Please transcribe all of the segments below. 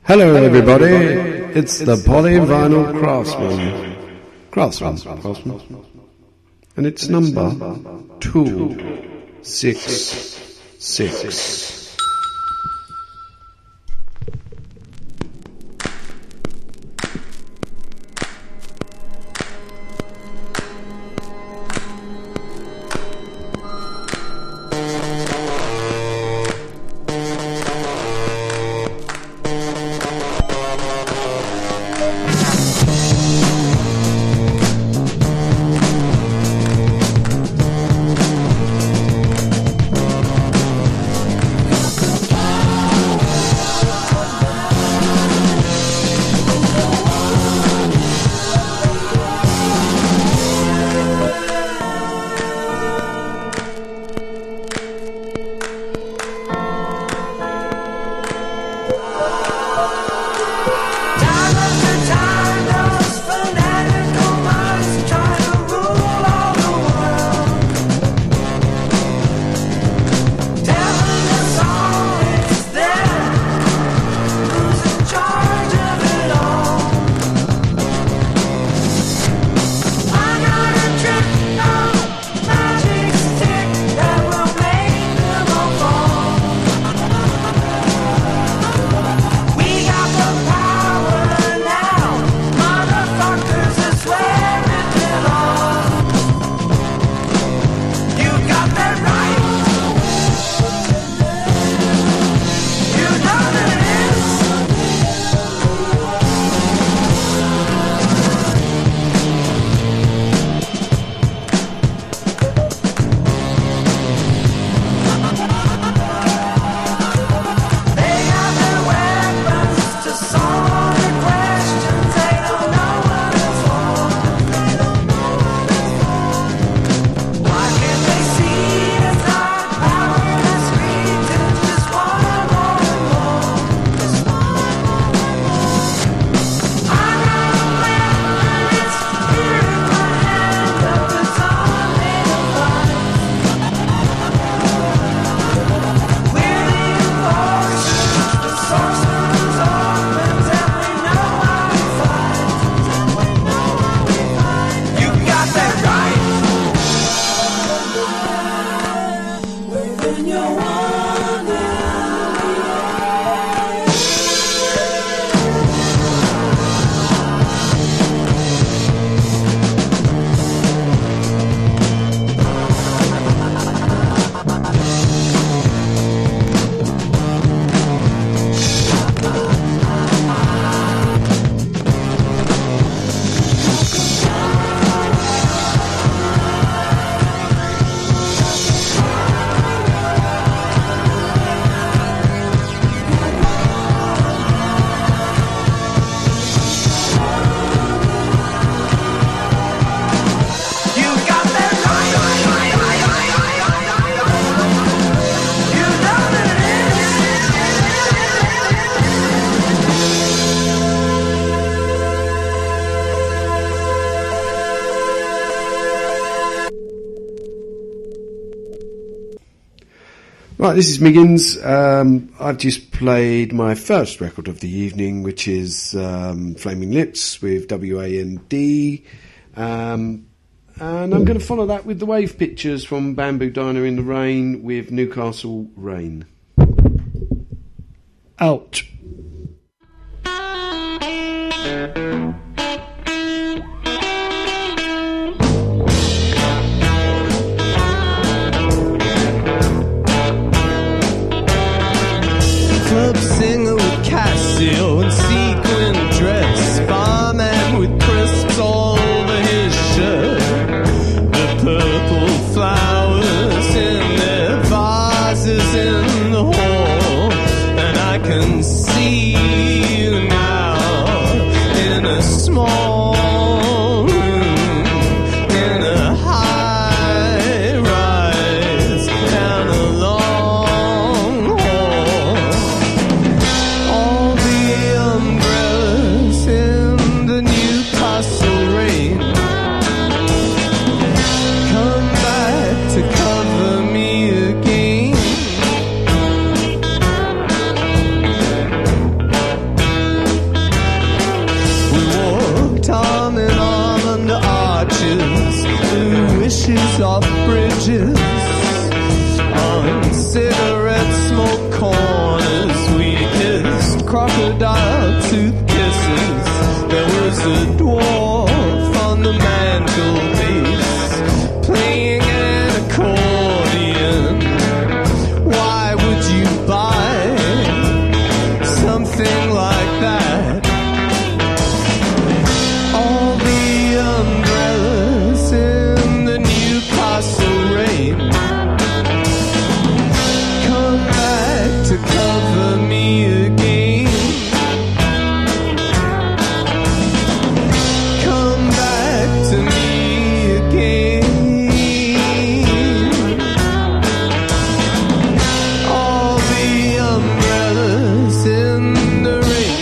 Hello everybody, it's the Polyvinyl Craftsman, and it's number 266. Right, this is Miggins. I've just played my first record of the evening, which is Flaming Lips with WAND. And I'm going to follow that with the Wave Pictures from Bamboo Diner in the Rain with Newcastle Rain. Out. Club singer with Casio and sequin dress, barman with crisps all over his shirt, the purple flowers in their vases in the hall, and I can see you now in a small room, in a high rise, down a long hall. All the umbrellas in the Newcastle rain come back to cover me again. soft bridges, on cigarette smoke corners, we kissed crocodile tooth kisses. There was a dwarf on the mantelpiece playing an accordion. Why would you buy something like that? All the umbrellas in the Newcastle rain come back to cover me again. Come back to me again. All the umbrellas in the rain.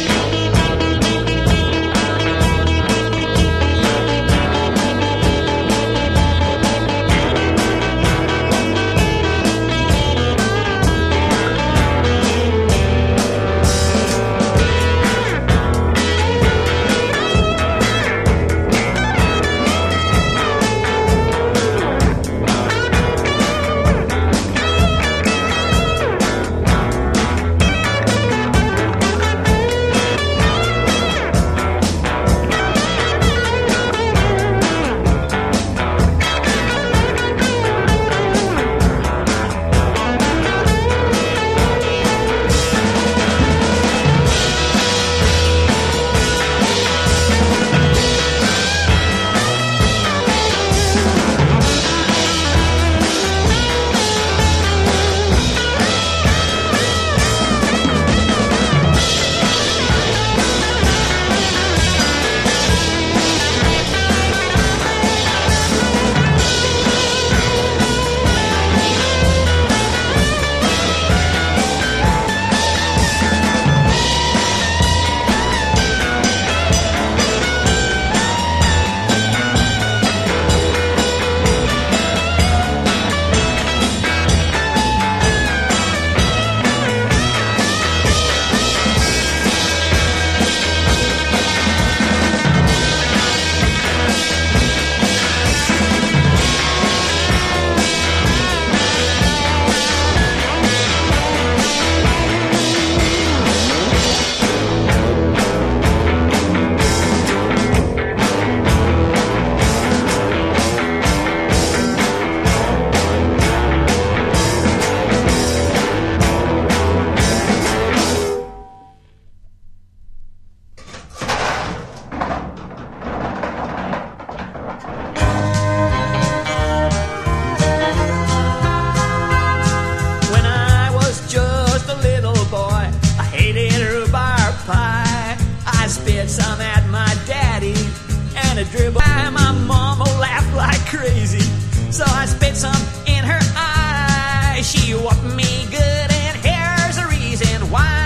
When I was just a little boy, I hated rhubarb pie. I spit some at my daddy, and a dribble. My mama laughed like crazy, so I spit some in her eye. She whooped me good, and here's the reason why.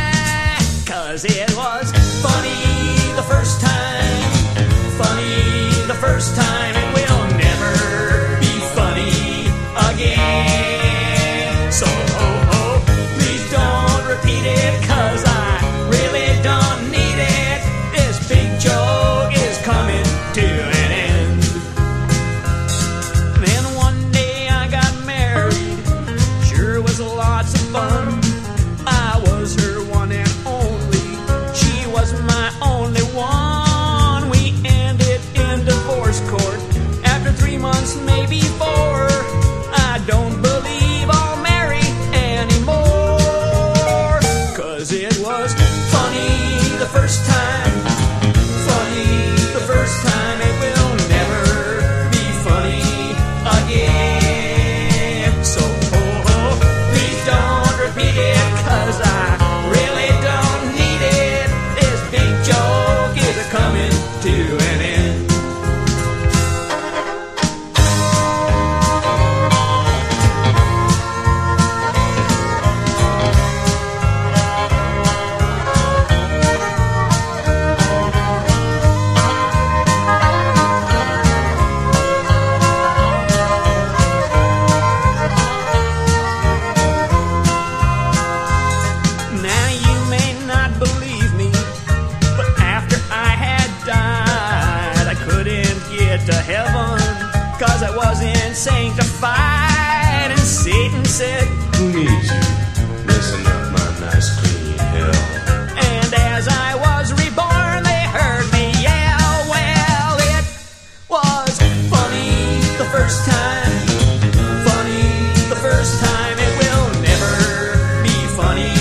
'Cause it was funny the first time, funny the first time. It will never be funny again. So, please don't repeat it, 'cause I really don't need it. This big joke is coming to an end. Then one day I got married, sure was lots of fun. I was her one and only, she was my only one. We ended in divorce court after 3 months, maybe 4. I don't believe I'll marry anymore. 'Cause it was funny the first time, funny the first time. It will never be funny again. So, please don't repeat it, 'cause I really don't need it. This big joke is coming to an end. and sanctified. And Satan said, Who needs you? Listen up, my nice clean hell. and as I was reborn, they heard me yell. Well, it was funny the first time. Funny the first time. It will never be funny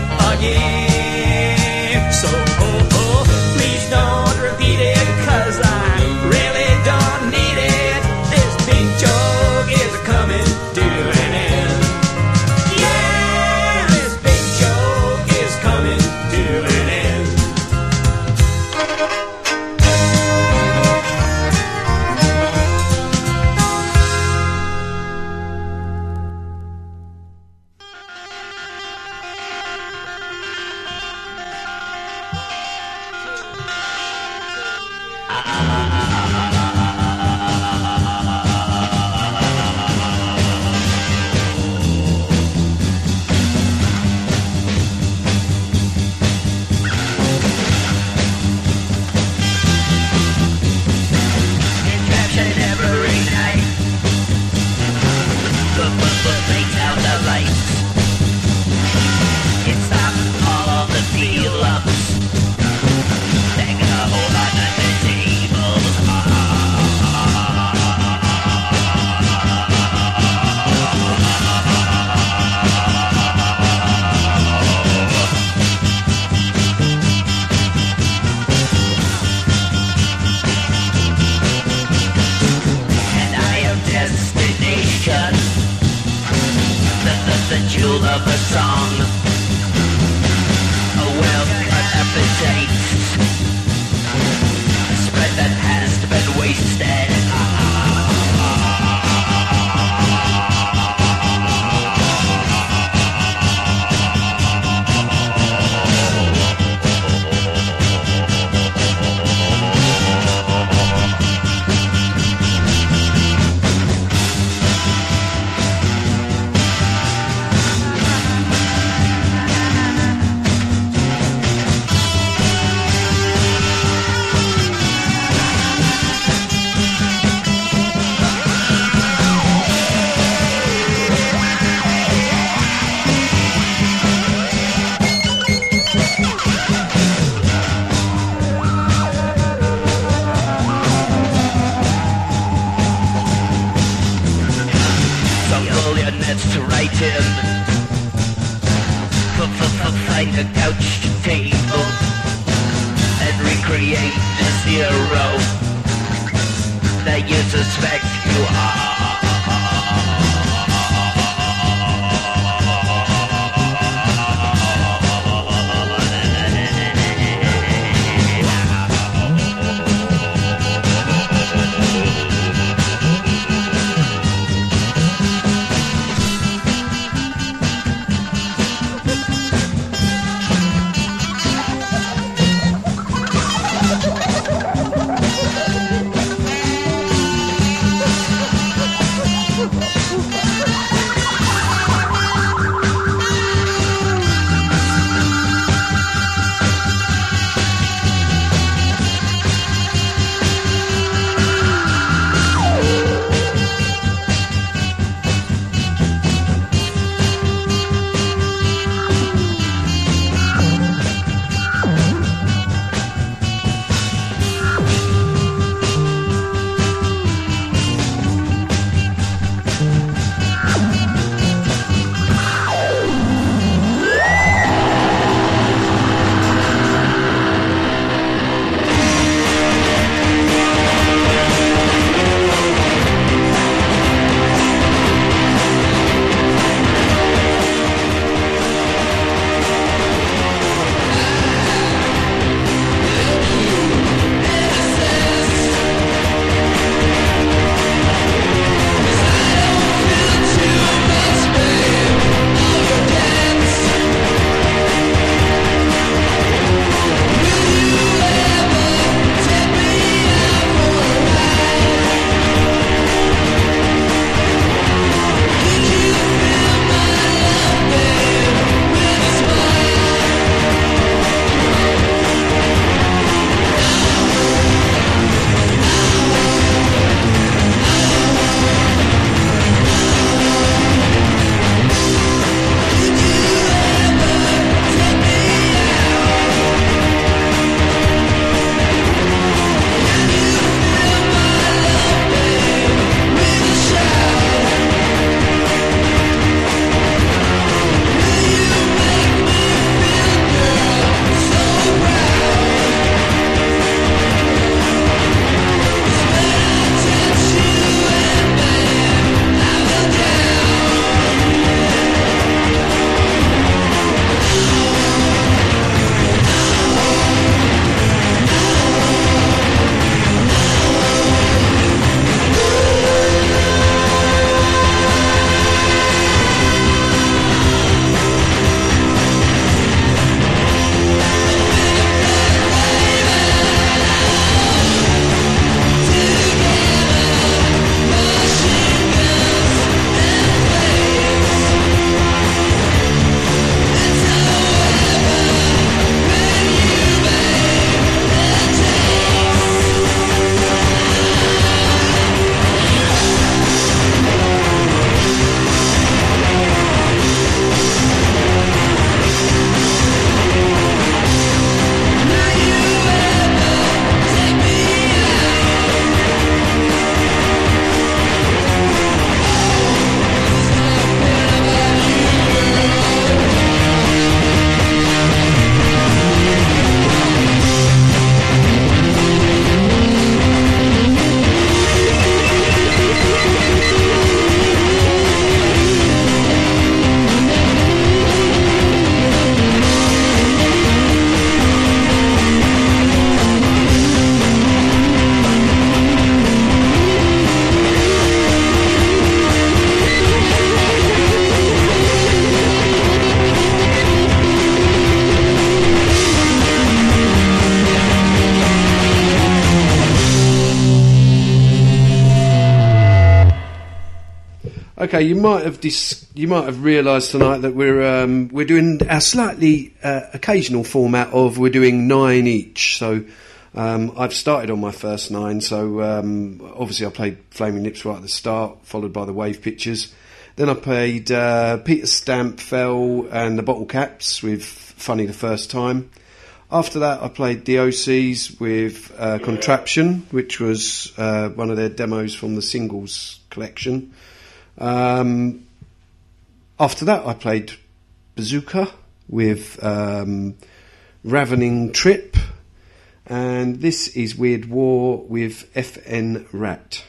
again. So, please don't repeat it, 'cause I really don't need it. This big joke is coming to an end. Yeah, this big joke is coming to an end. Interaction every night. Breaks out the lights. It stops all of the feel-ups. Taking a whole lot of the tables. And I am destination. The jewel of a song. A well-cut appetite. A spread that has been wasted. Pull your nets to right him. Find a couch table and recreate this hero that you suspect you are. Okay, you might have realised tonight that we're doing our slightly occasional format of we're doing 9 each. So I've started on my first 9. So obviously I played Flaming Lips right at the start, followed by the Wave Pictures. Then I played Peter Stamp, Fell, and the Bottle Caps with Funny the First Time. After that, I played the OCs with Contraption, which was one of their demos from the singles collection. After that, I played Bazooka with Ravening Trip, and this is Weird War with FN Rat.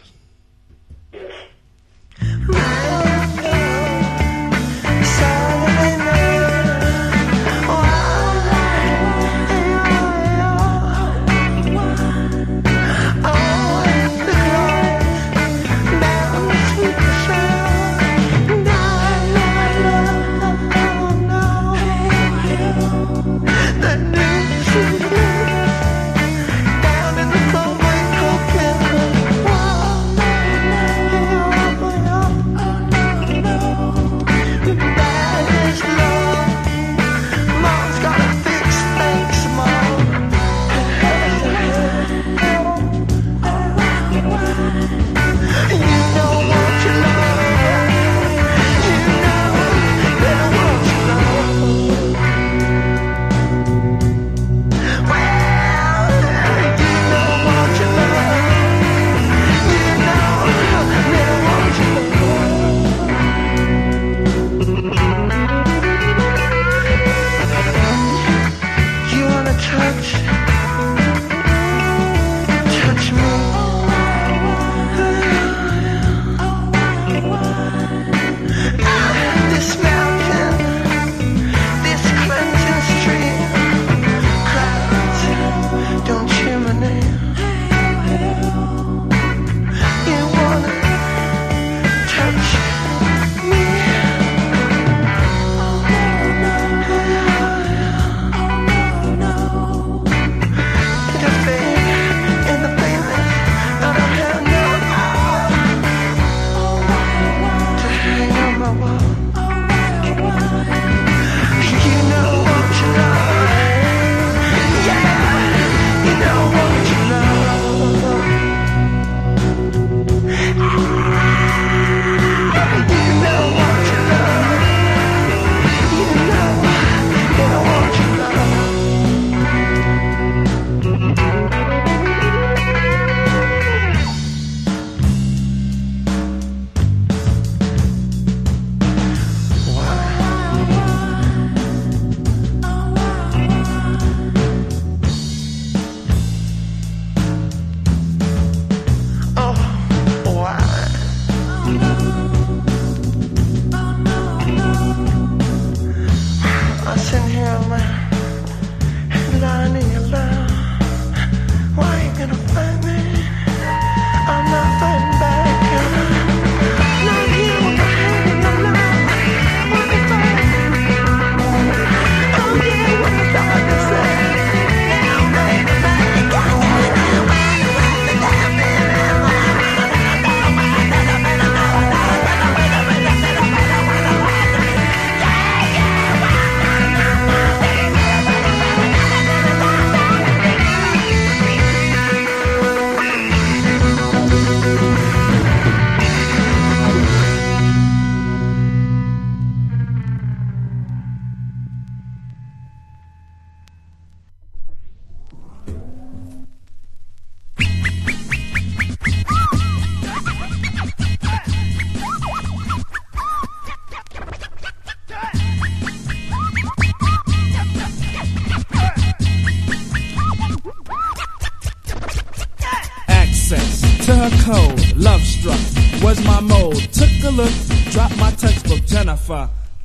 to her code. Love struck was my mode. Took a look, dropped my textbook, Jennifer.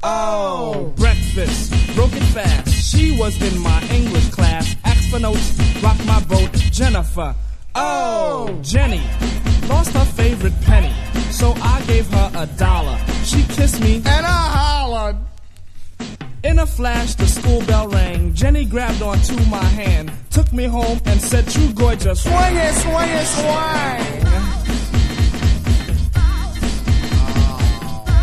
Oh, breakfast, broke it fast. She was in my English class. Asked for notes, rocked my boat, Jennifer. Oh, Jenny lost her favorite penny, so I gave her $1. She kissed me and I hollered. In a flash, the school bell rang. Jenny grabbed onto my hand, took me home and said, "True gorgeous, swing it, swing it, swing."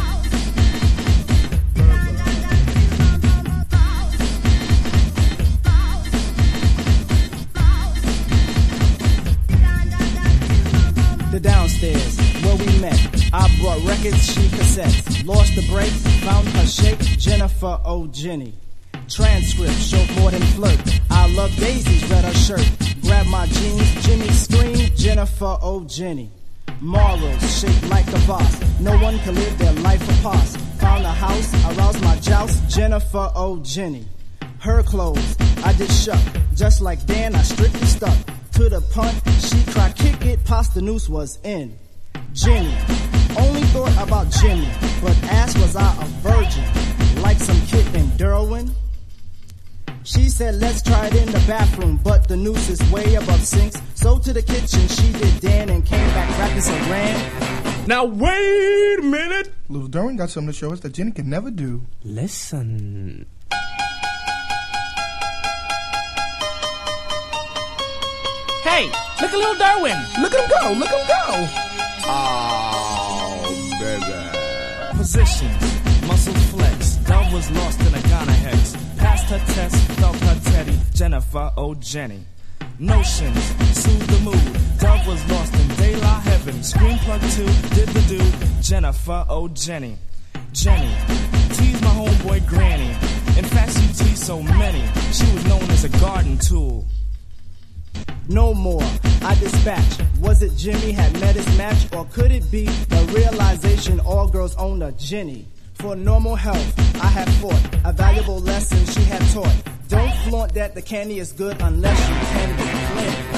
records, she cassettes. Lost the break, found her shape, Jennifer O'Jenny. Transcript showed more than flirt. I love daisies, read her shirt. Grab my jeans, Jimmy screamed, Jennifer O'Jenny. Morals shaped like a boss. No one can live their life apart. Found a house, aroused my joust, Jennifer O'Jenny. Her clothes, I did shuck. Just like Dan, I strictly stuck to the punt. She cried, kick it, past the noose was in. Jenny, only thought about Jimmy, but asked was I a virgin, like some kid in Derwin. She said let's try it in the bathroom, but the noose is way above sinks. So to the kitchen she did Dan and came back rapping and ran. Now wait a minute. Lil Derwin got something to show us that Jenny can never do. Listen. Hey, look at Lil Derwin. Look at him go, look at him go. Oh, baby. Positions, muscles flex. Dove was lost in a Ghana hex. Passed her test, felt her teddy. Jennifer O'Jenny. Notions, soothe the mood. Dove was lost in De La Heaven. Screen plug 2, did the do. Jennifer O'Jenny. Jenny, teased my homeboy Granny. In fact, she teased so many. She was known as a garden tool. No more, I dispatch. Was it Jimmy had met his match, or could it be the realization all girls own a Jenny? For normal health, I had fought a valuable lesson she had taught. Don't flaunt that the candy is good unless you can be clean.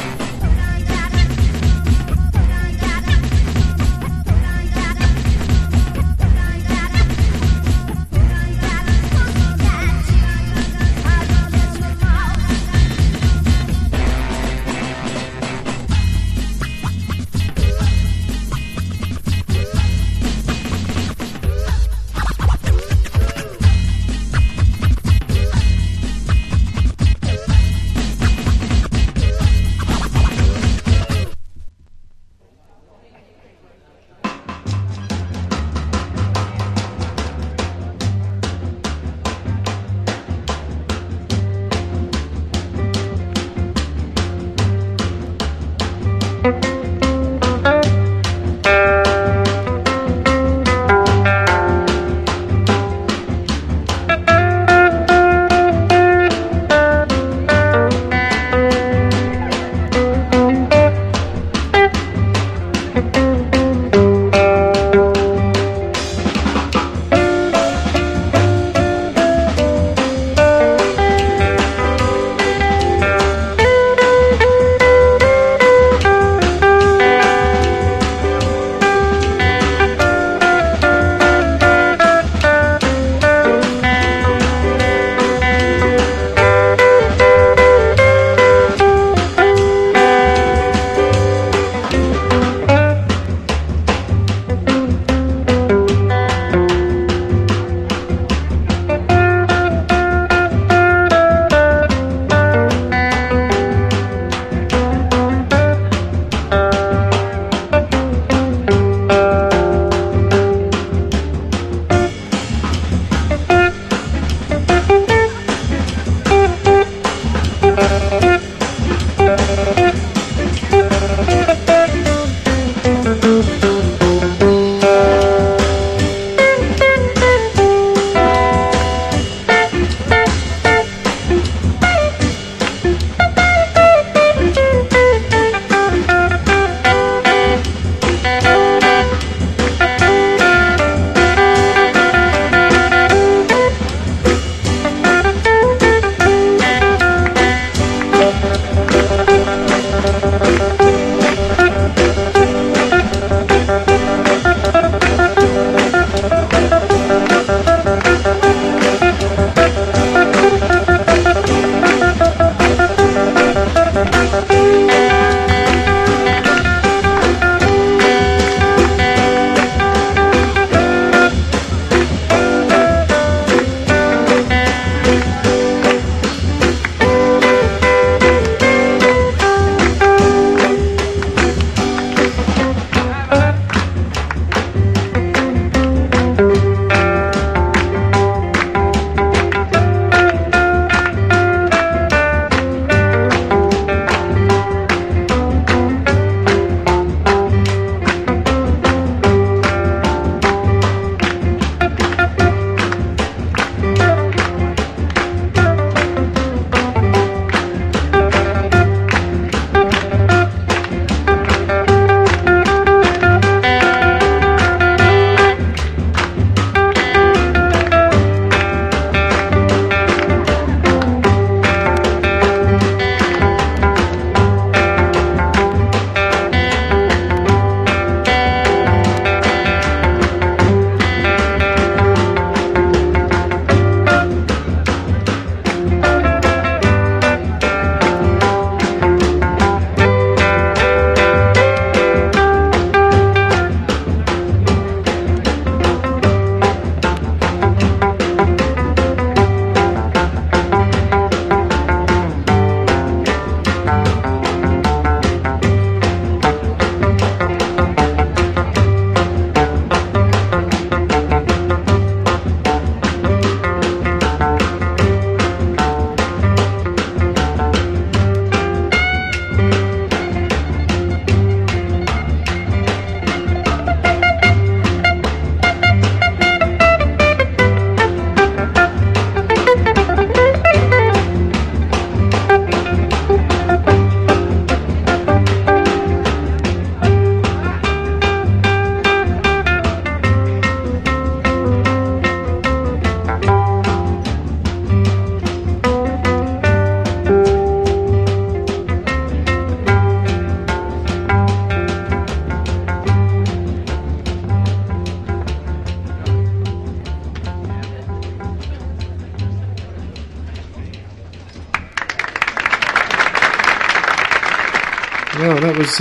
Well, that was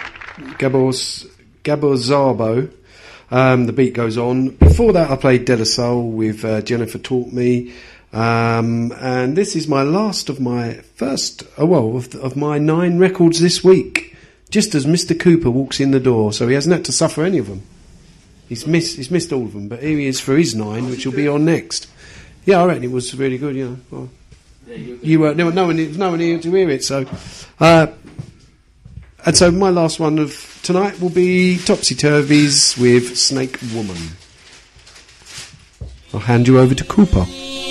Gabor Szabo. The beat goes on. Before that, I played De La Soul with Jennifer Taught Me. And this is my last of my first, of my 9 records this week. Just as Mr. Cooper walks in the door, so he hasn't had to suffer any of them. He's missed all of them, but here he is for his 9, which will be on next. Yeah, I reckon it was really good. Well, you weren't. There was no one here to hear it, so. And so my last one of tonight will be Topsy Turvies with Snake Woman. I'll hand you over to Cooper.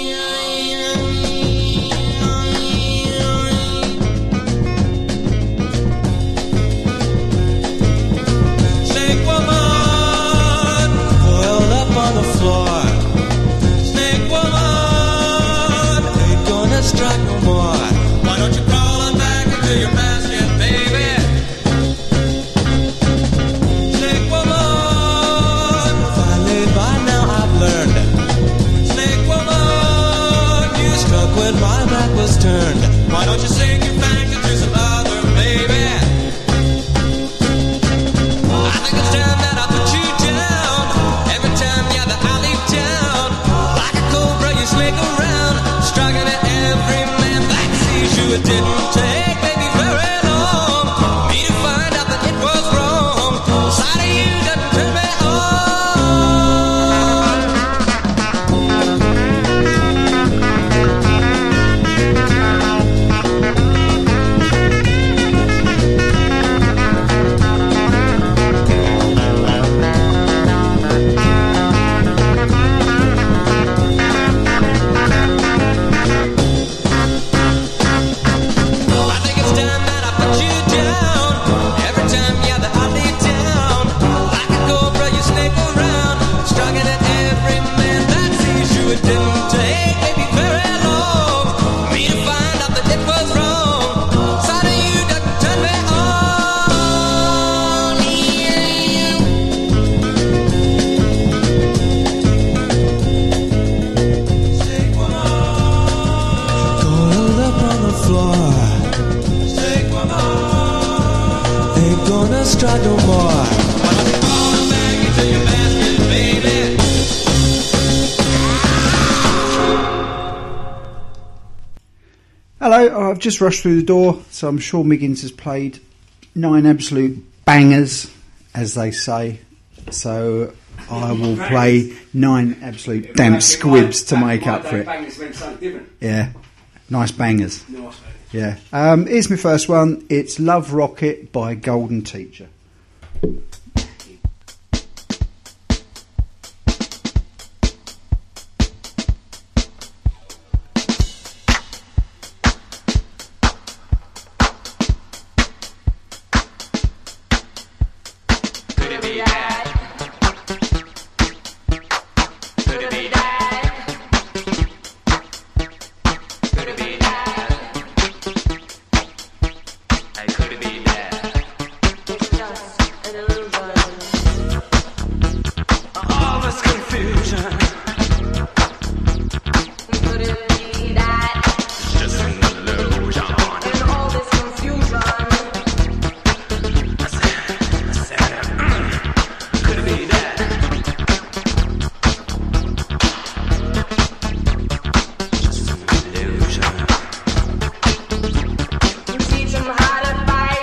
Snake woman, coiled up on the floor. Snake woman, ain't gonna strike no more. Why don't you crawl on back into your basket, baby? Snake woman, finally by now I've learned. Snake woman, you struck when my back was turned. Why don't you sink your fangs into some other, baby? I think it's time that I put you down. Every time you're the alley down. Like a cobra you snake around, striking at every man that sees you. It didn't take maybe very long me to find out that it was wrong. The sight of you doesn't turn me on. I think it's time that I put you down. Every time you're the alley down. Like a cobra you snake around, striking at every man that sees you. It didn't take maybe very long me to find out that it was wrong. Sight of you doesn't turn me on. Snake woman, coiled up on the floor. Snake woman, ain't gonna strike no more. Why don't you crawl back into your basket, baby? Hello, I've just rushed through the door, so I'm sure Miggins has played 9 absolute bangers, as they say. So I will play 9 absolute damn squibs to make up for it. Yeah, nice bangers. Yeah. Here's my first one. It's Love Rocket by Golden Teacher. Could it be that? Could it be that? Could it be that? Hey, could it be that? It's just an illusion. All this confusion, Could it be that? it's just an illusion. In all this confusion, Could it be that? Just an illusion. you teach 'em how to fight.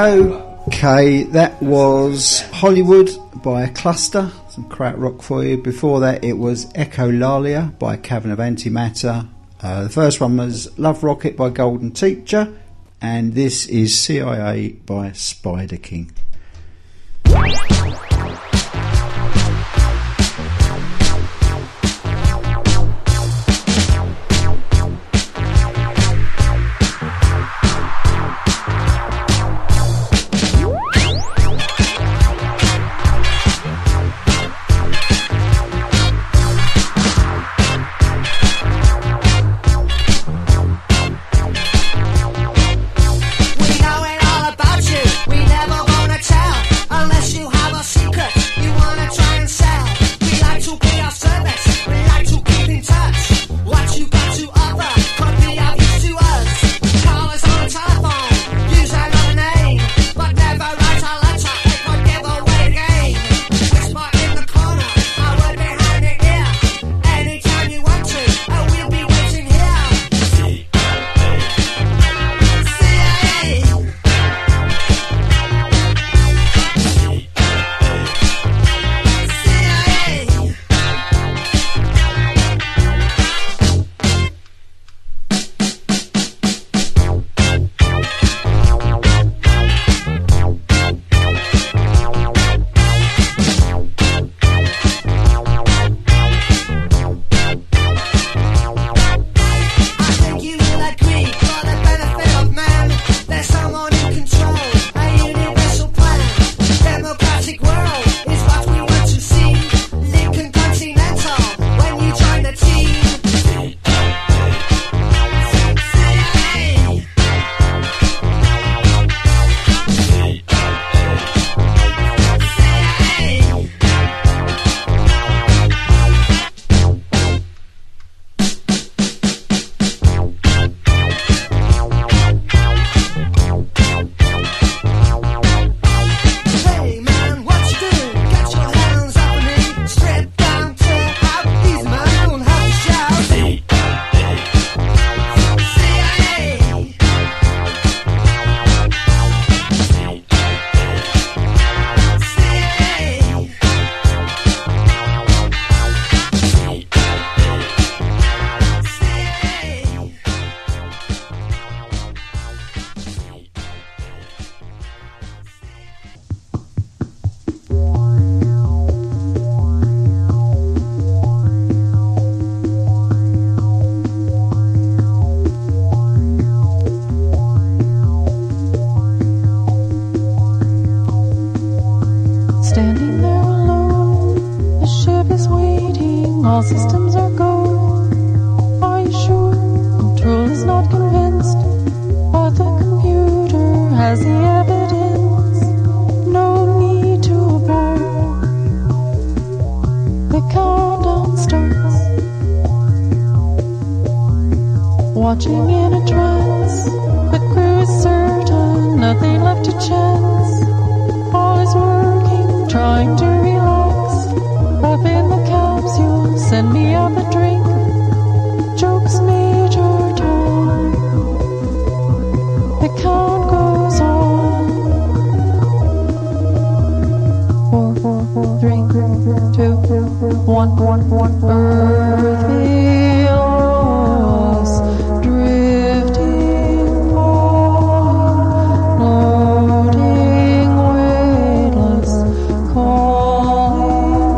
Okay, that was Hollywood by Cluster, some crack rock for you. Before that, it was Echolalia by Cavern of Antimatter. The first one was Love Rocket by Golden Teacher, and this is CIA by Spider King. We know it all about you. We never wanna tell unless you have a secret you wanna try and sell. We like to be of service. We like to keep in touch. What you got to offer could be of use to us. Call us on the telephone. Use another name, but never write a letter. It would give away the game. Whisper in the corner. I would behind your ear. Anytime you want to, we'll be waiting here. CIA. I think you will agree, for the benefit of man, there's someone in control, a universal plan. Democratic world is what we want to see. Lincoln Continental, when you join the team. CIA. CIA. Hey man, what you doing? Get your hands up on me. Strip down, tear out. These men don't have to shout. CIA. CIA. Standing there alone, the ship is waiting, all systems are go. Are you sure? Control is not convinced, but the computer has the evidence. No need to abort. The countdown starts. Watching in a trance, the crew is certain, nothing left to chance. All is working, trying to relax. Up in the capsule, send me up a drink. Jokes Major Tom. The count goes on. 4, 3, 2, 1. Earth feels drifting on, floating weightless, calling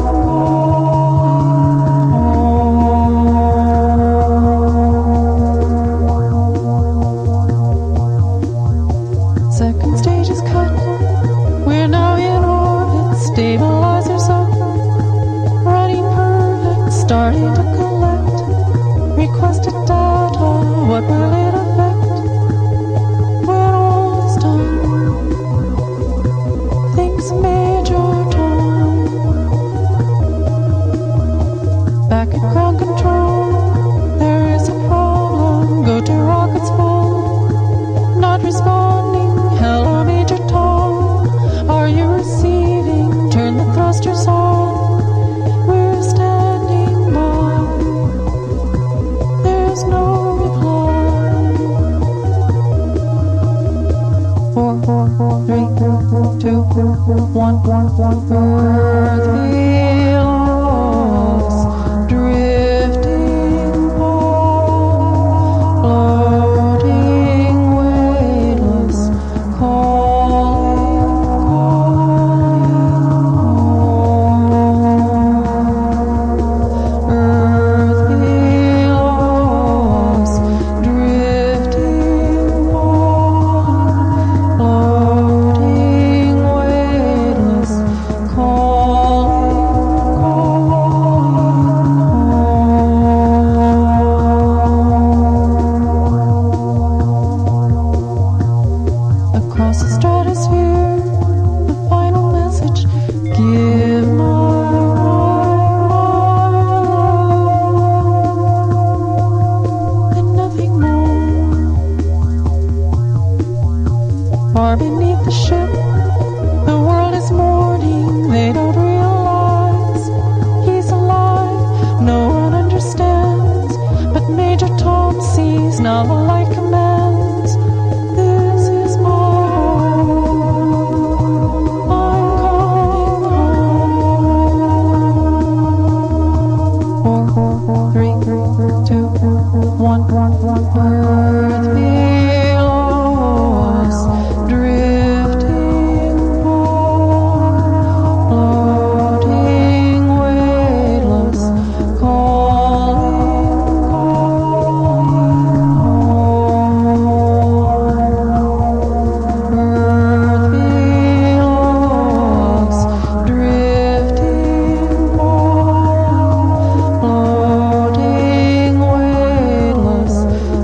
home. Second stage is cut. We're now in orbit. Stabilizers up. Running perfect. Starting to collect. Requested data. What will it affect? When all is done. Thinks Major Tom. Back at ground control. There is a problem. Go to rockets full. Not responding. Hello, Major Tom. Are you receiving? Turn the thrusters on. We're standing by. There's no reply. 4, 3, one, earth belows, drifting pond, floating weightless, calling home. Earth belows, drifting pond, floating weightless, across the stratosphere, the final message, give my all and nothing more. Far beneath the ship, the world is mourning, they don't realize he's alive, no one understands, but Major Tom sees now the light commands. This is my home, I'm coming home. 4, 3, 2, 1, earth below us, drifting pond, floating weightless, calling home. Earth below us, drifting pond, floating weightless,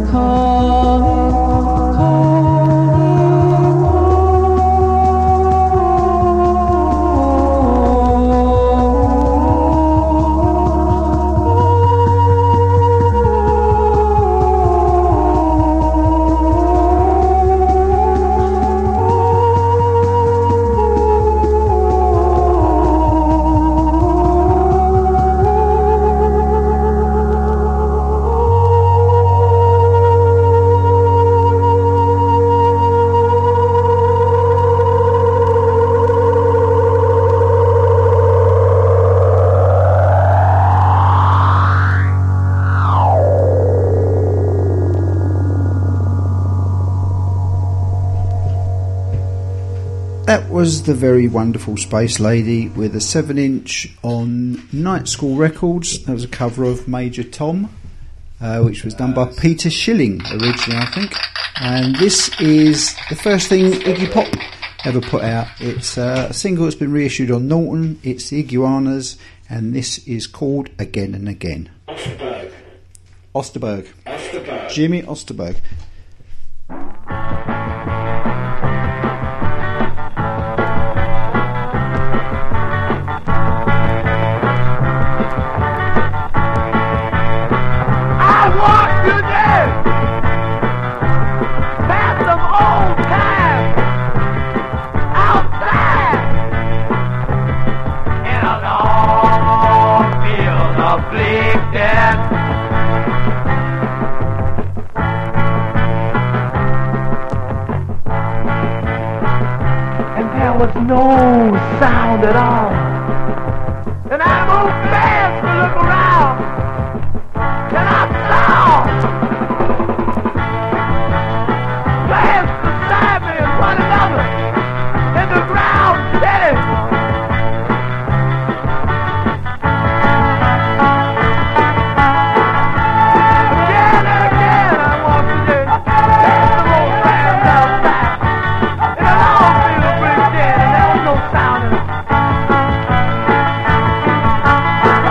That was the very wonderful Space Lady with a 7-inch on Night School Records. That was a cover of Major Tom, which was done by Peter Schilling originally, I think. And this is the first thing Iggy Pop ever put out. It's a single that's been reissued on Norton. It's the Iguanas, and this is called Again and Again. Osterberg. Jimmy Osterberg. Was no sound at all. And I moved fast to look around. And I saw plants beside me and one another in the ground steady. Again and again I walked today. There's some old plants outside. And I all feel pretty dead. No sound.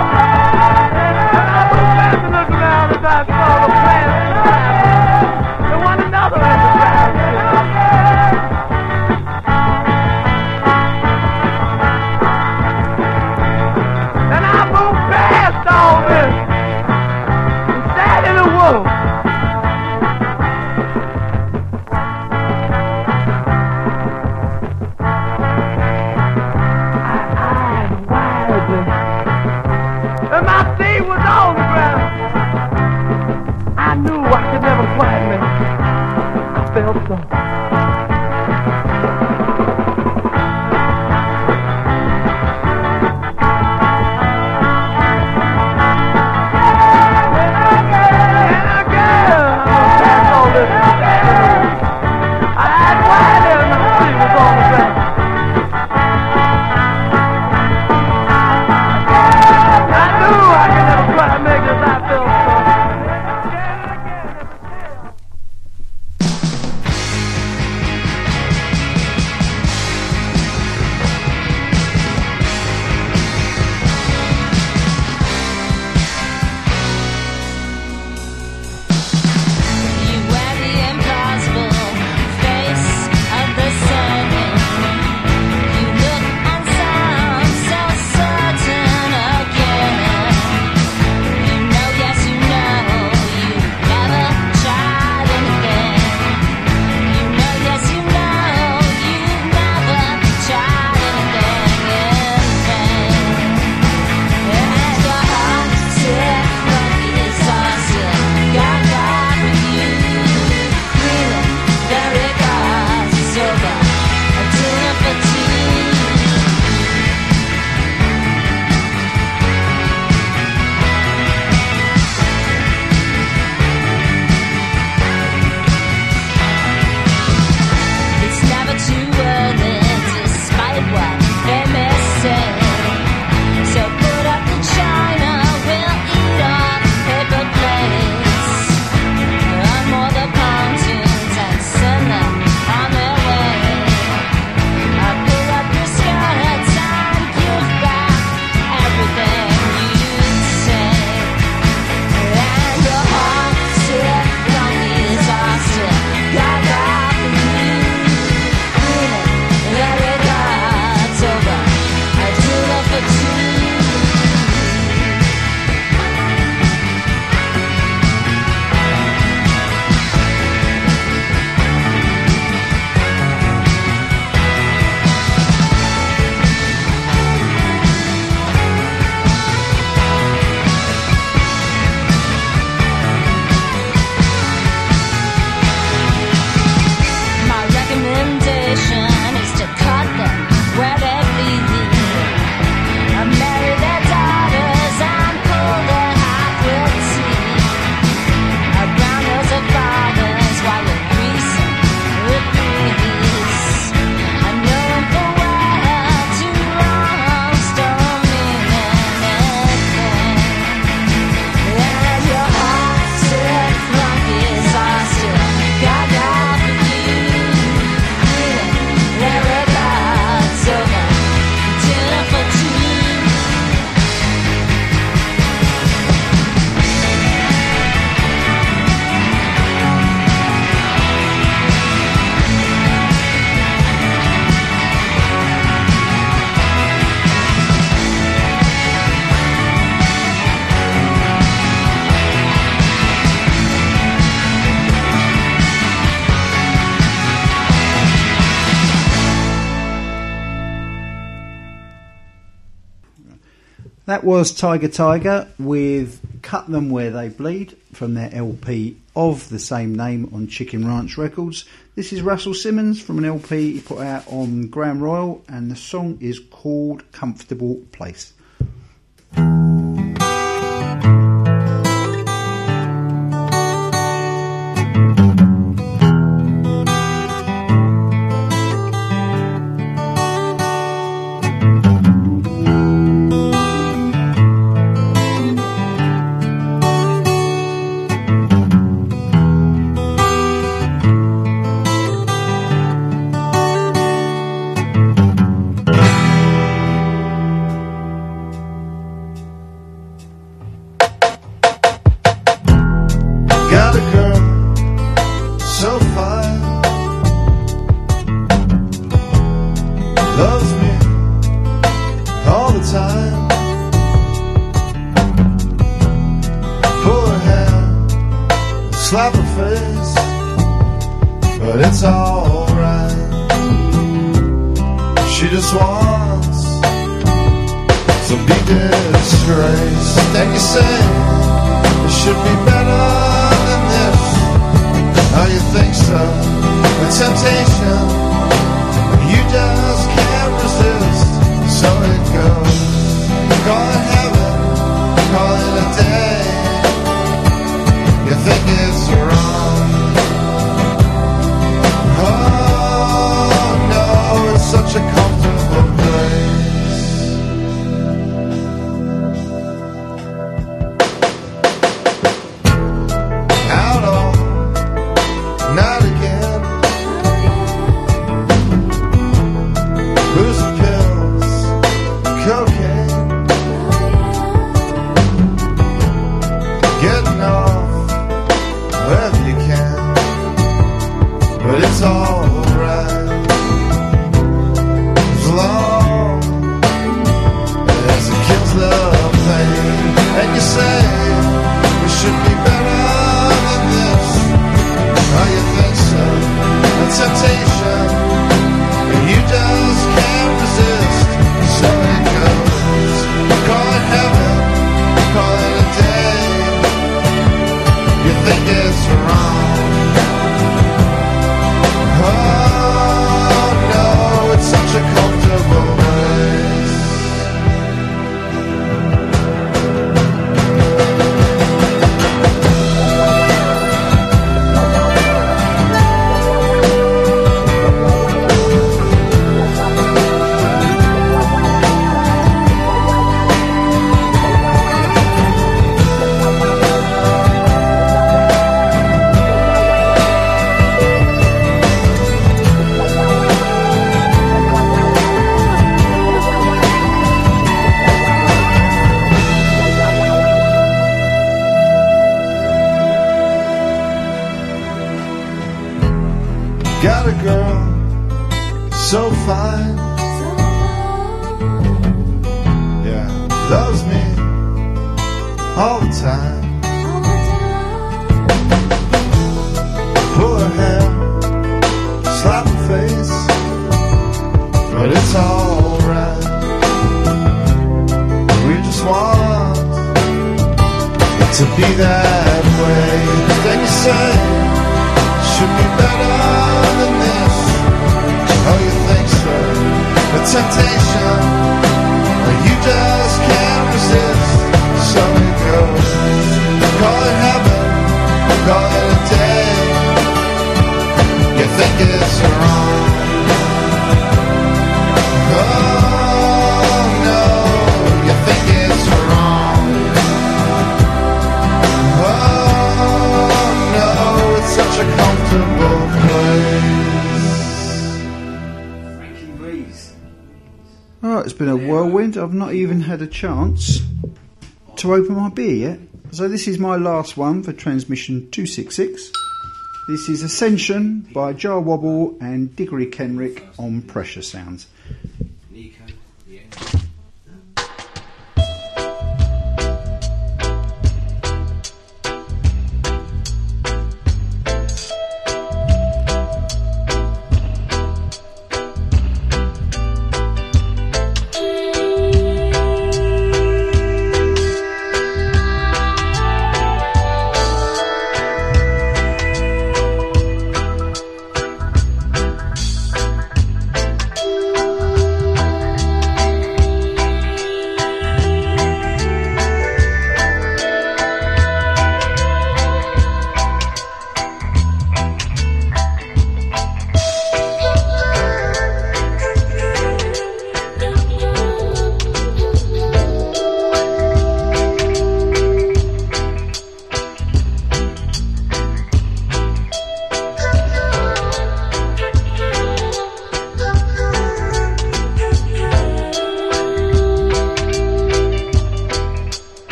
That was Tiger Tiger with Cut Them Where They Bleed from their LP of the same name on Chicken Ranch Records. This is Russell Simmons from an LP he put out on Grand Royal, and the song is called Comfortable Place. Got a girl so fine, yeah, loves me all the time. Pull her hair, slap her face, but it's alright. We just want to be that way. Then you say should be better than this. Oh, you think so? The temptation, you just can't resist. So it goes. Call it heaven, call it a day. You think it's wrong. Oh no, you think it's wrong. Oh no, it's such a comfortable place. Alright, it's been a whirlwind. I've not even had a chance to open my beer yet. So this is my last one for Transmission 266. This is Ascension by Jar Wobble and Diggory Kenrick on Pressure Sounds.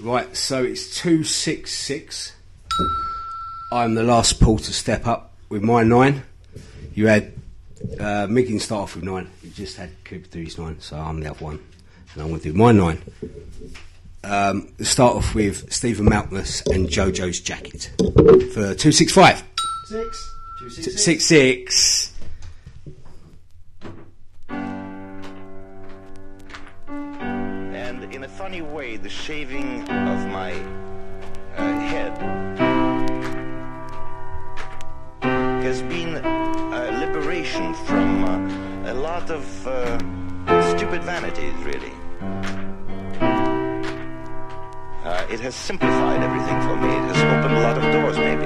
Right, so it's 266. I'm the last Paul to step up with my 9. You had Miggins start off with 9. You just had Cooper do his 9, so I'm the other one. And I'm going to do my 9. Let's start off with Stephen Malkmus and JoJo's Jacket for 265. 266. And in a funny way, the shaving of my head has been a liberation from a lot of stupid vanities, really. It has simplified everything for me. It has opened a lot of doors, maybe.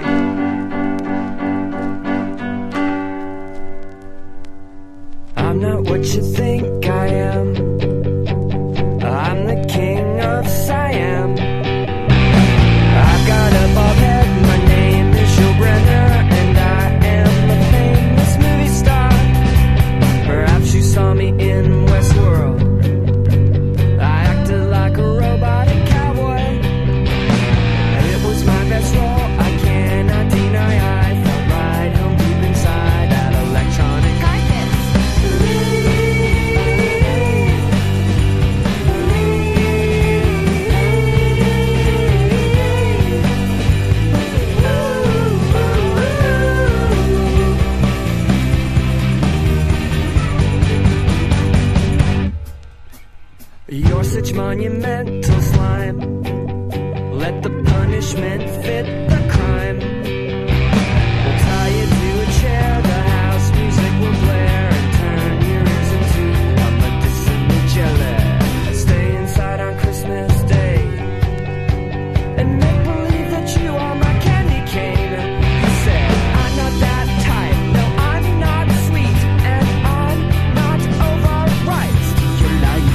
I'm not what you think I am. I'm the king of Siam. I've got a bald head, my name is Joe Brenner, and I am a famous movie star. Perhaps you saw me in Westworld. I acted like a robotic cowboy. It was my best role, I cannot deny. I felt right home deep inside that electronic carcass. You're such monumental slime. Let the punishment fit the crime. We'll tie you to a chair, the house music will blare and turn your ears into a medicinal jelly. Stay inside on Christmas Day and make believe that you are my candy cane. You said, I'm not that type, no, I'm not sweet, and I'm not overripe. You're lying.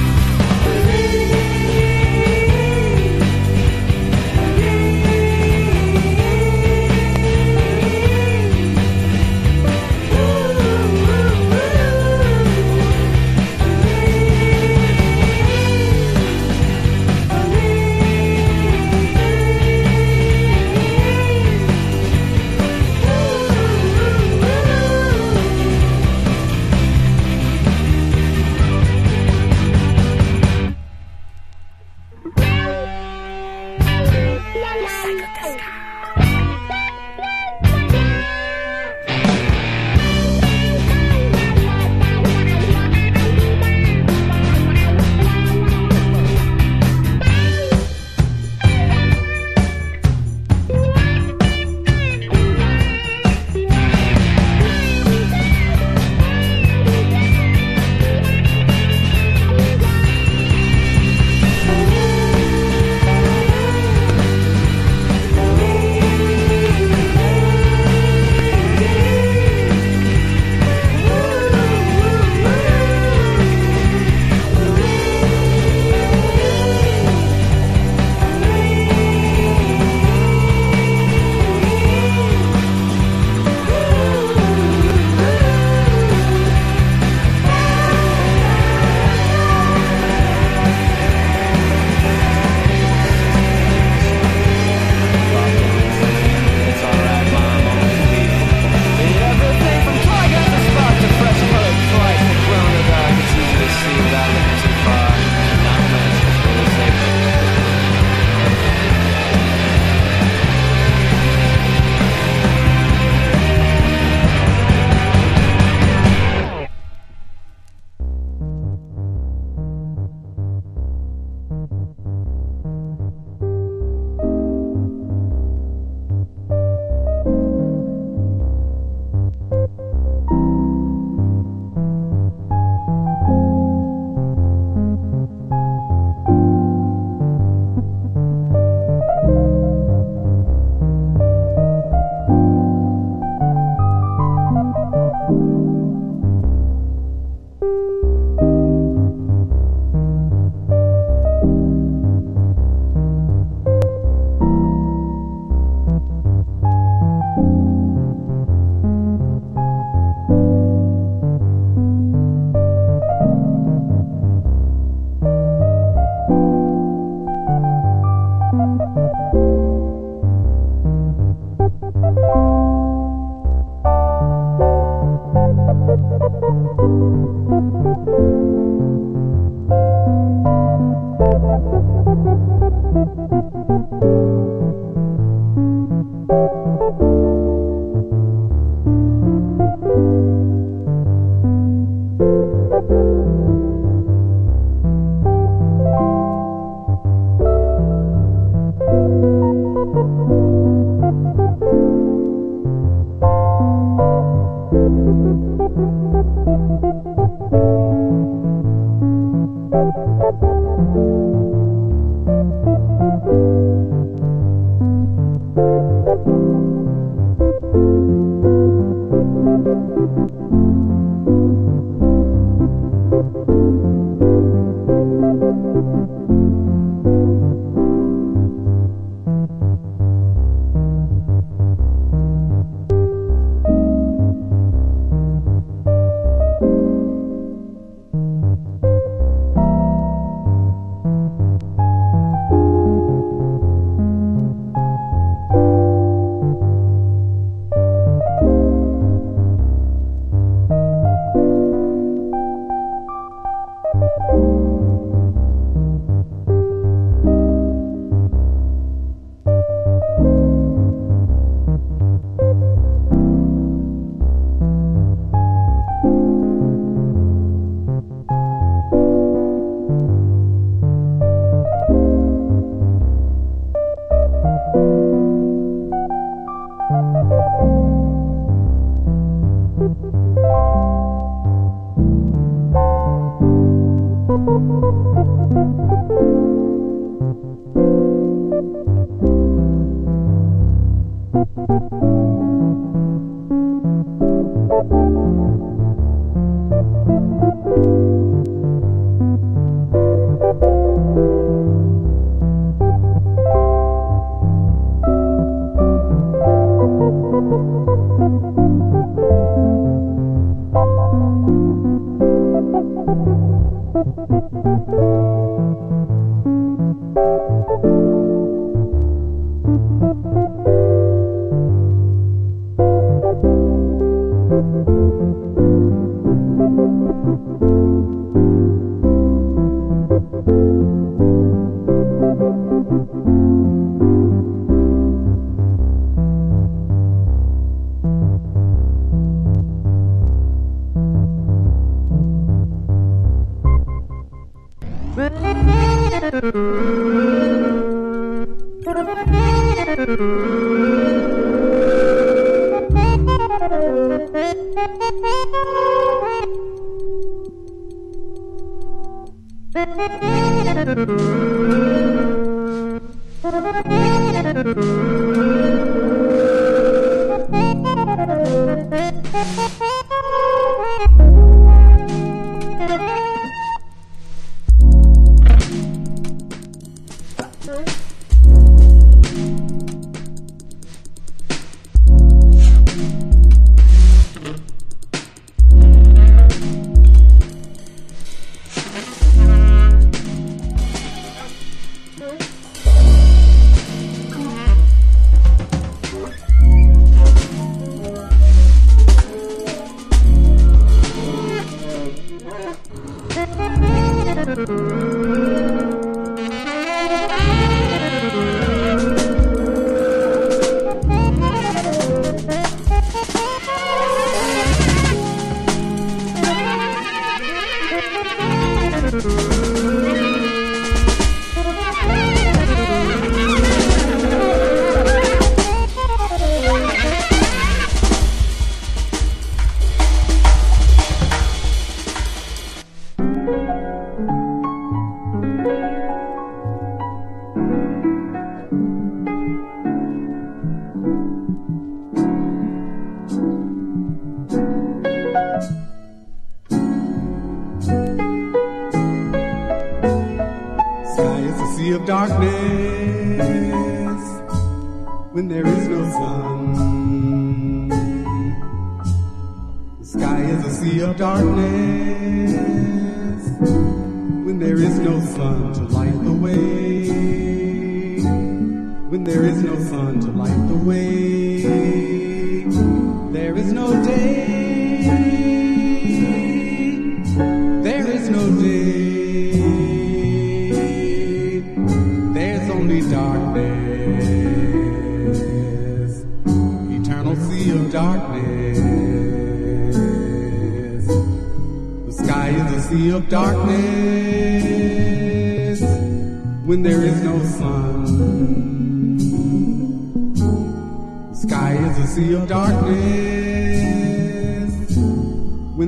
When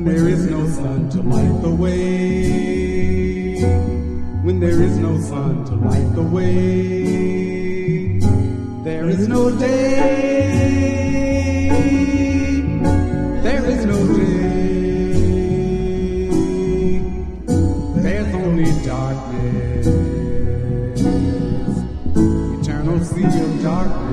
when there is no sun to light the way, when there is no sun to light the way, there is no day, there is no day, there's only darkness, eternal sea of darkness.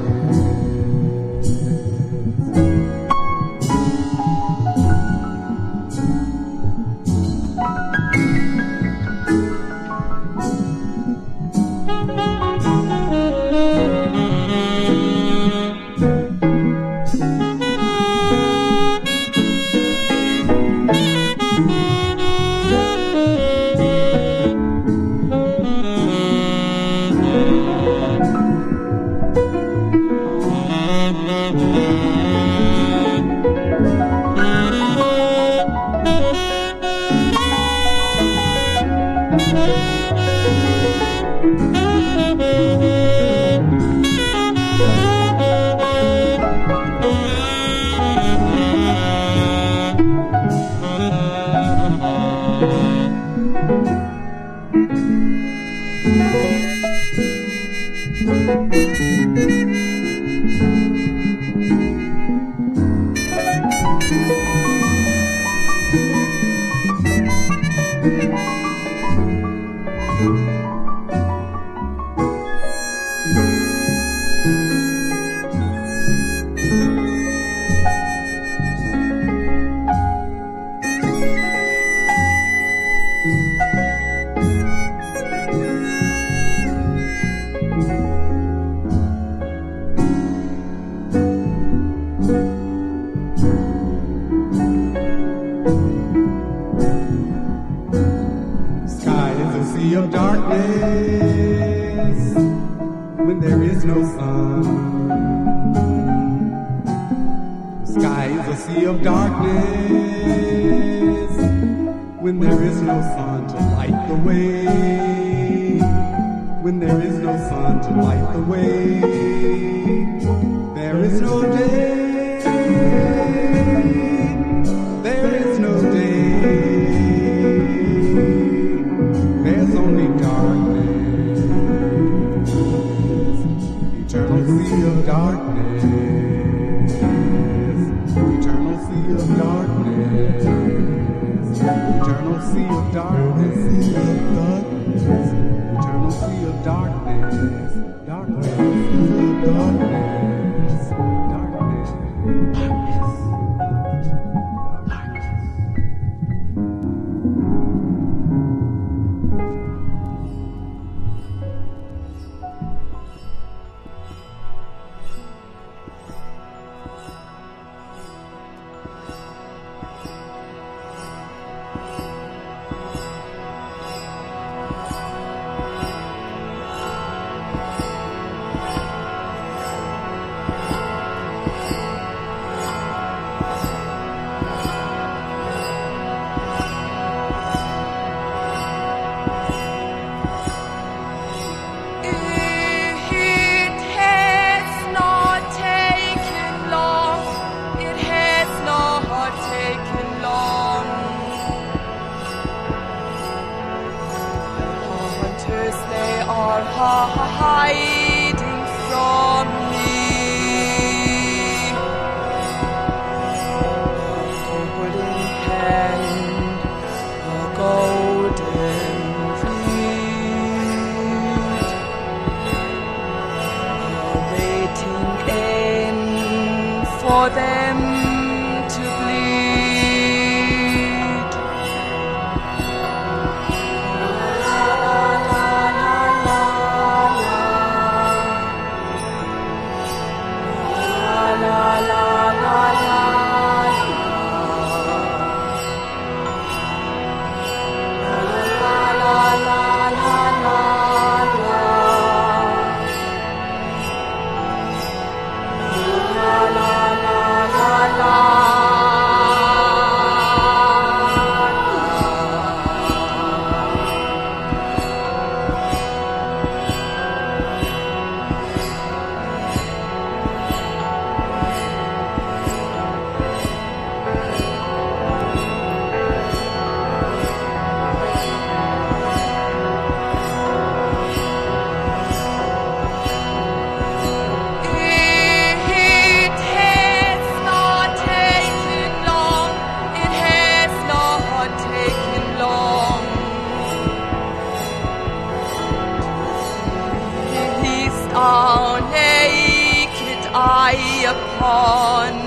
upon.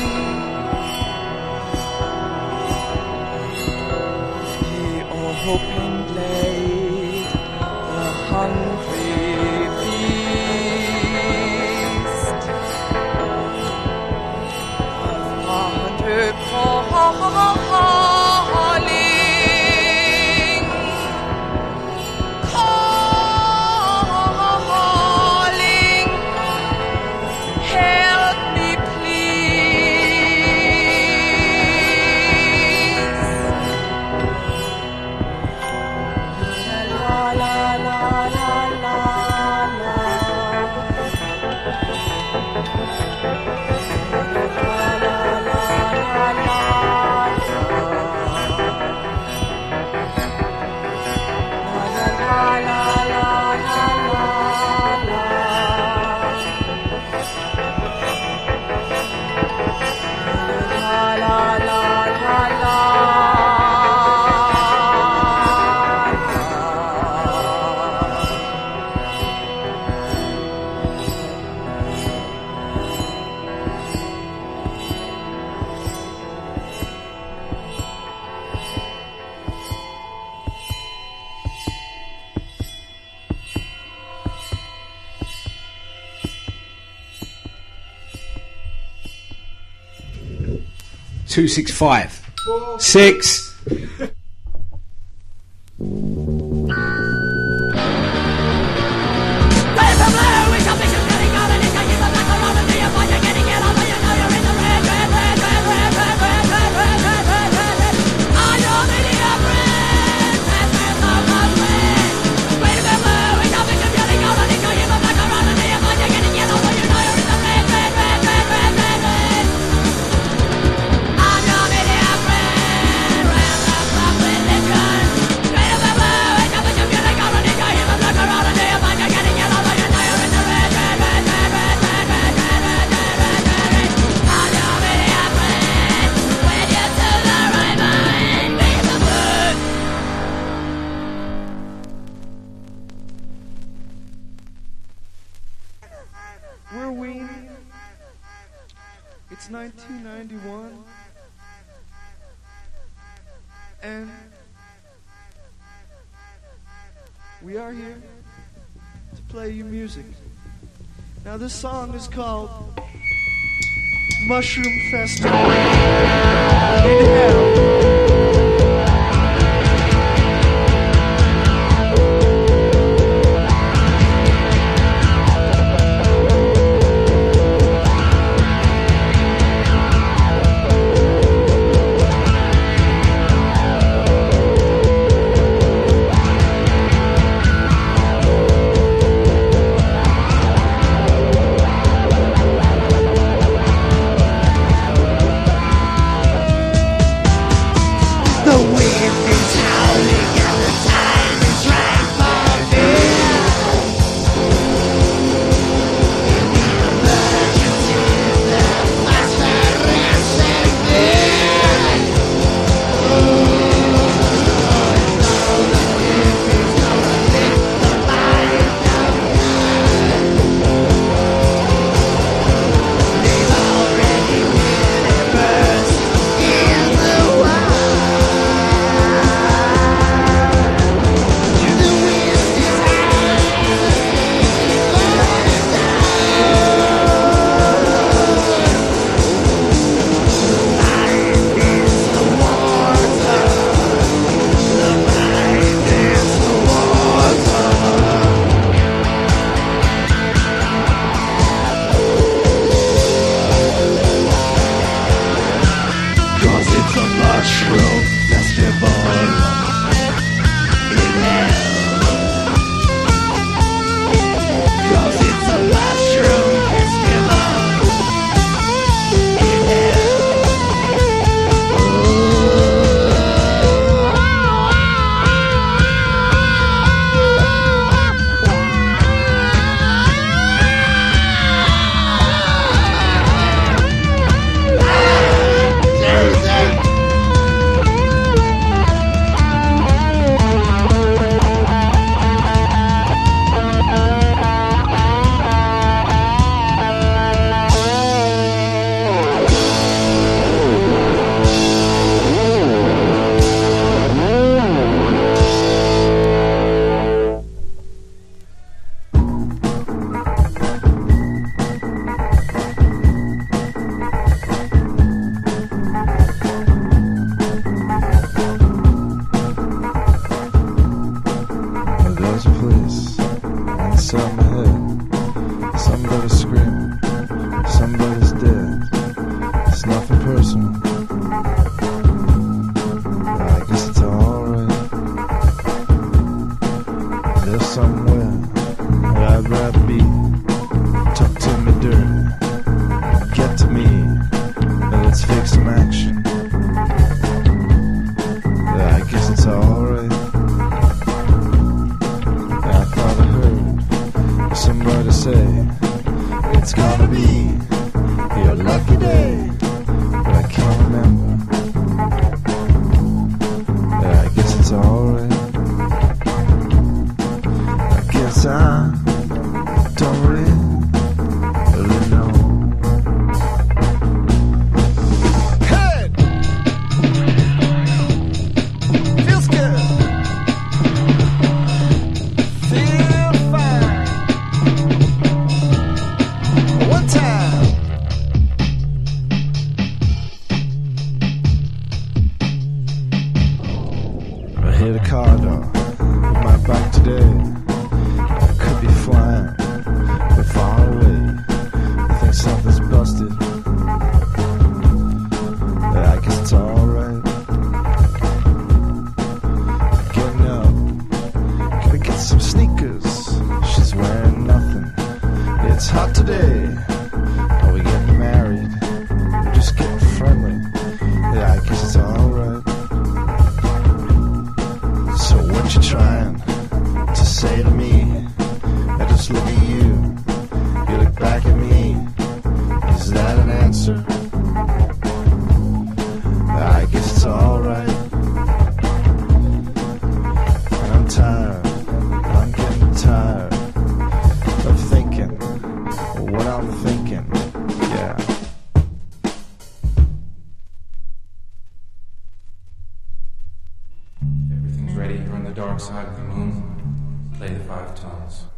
The open blade, the hungry beast, of wonder calling, calling, help me please. La la la la la la. Two 6-5. 6. We're weenie. It's 1991. And we are here to play you music. Now this song is called Mushroom Festival in Hell. inside my head. Somebody's screaming, somebody's dead. It's nothing personal. I guess it's alright. There's somewhere where I'd rather be. Talk to me dirty, get to me. Now let's fix some action. I guess it's alright. I thought I heard somebody say it's gonna be your lucky day, but I can't remember. I guess it's alright. I guess I don't really know. Hey! Feels good. Feel fine. One time. I hit a car door with my bike today. I could be flying, but far away. I think something's busted. I guess it's alright. Getting up, gonna get some sneakers. She's wearing nothing. It's hot today. Are we getting married? We're just getting friendly. I guess it's alright. So what you trying to say to me? I just look at you. You look back at me. Is that an answer? I guess it's alright. And I'm tired. I'm getting tired of thinking what I'm thinking. Yeah. Everything's ready. You're on the dark side of the moon. Play the 5 tones.